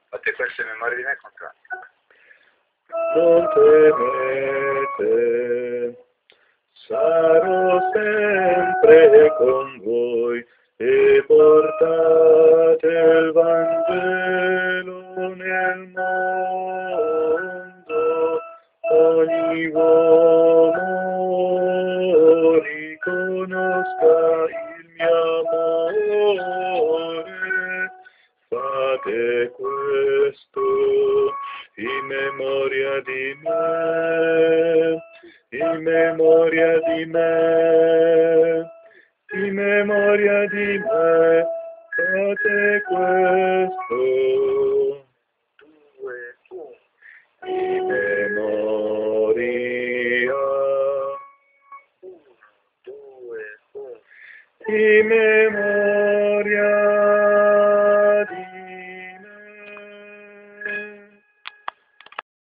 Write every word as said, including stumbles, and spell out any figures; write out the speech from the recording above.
Fate queste memorie di me contro. Non temete, sarò sempre con voi e portate il Vangelo nel mondo. Ogni uomo riconosca il mio amore. Fate questo in memoria di me, in memoria di me, in memoria di me, fate questo. Due, uno. In memoria, Uno, due, uno. in memoria.